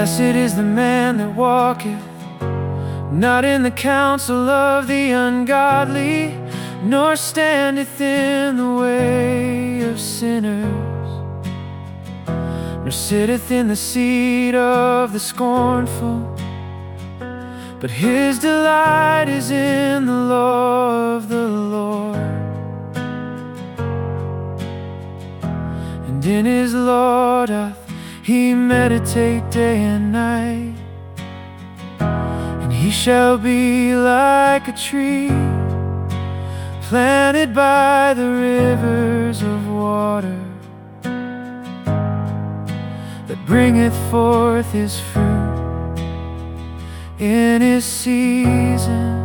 Blessed is the man that walketh not in the counsel of the ungodly, nor standeth in the way of sinners, nor sitteth in the seat of the scornful. But his delight is in the law of the Lord, and in his law doth he meditate day and night. And he shall be like a tree planted by the rivers of water, that bringeth forth his fruit in his season.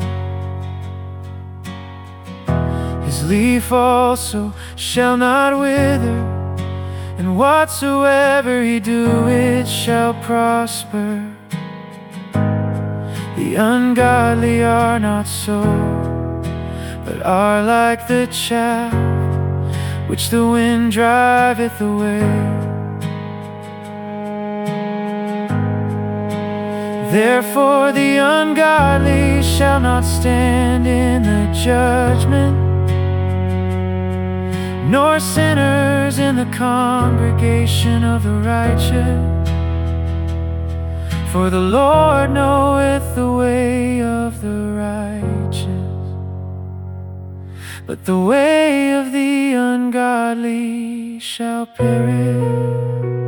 His leaf also shall not wither, and whatsoever he do, it shall prosper. The ungodly are not so, but are like the chaff which the wind driveth away. Therefore the ungodly shall not stand in the judgment, nor sinners in the congregation of the righteous. For the Lord knoweth the way of the righteous, but the way of the ungodly shall perish.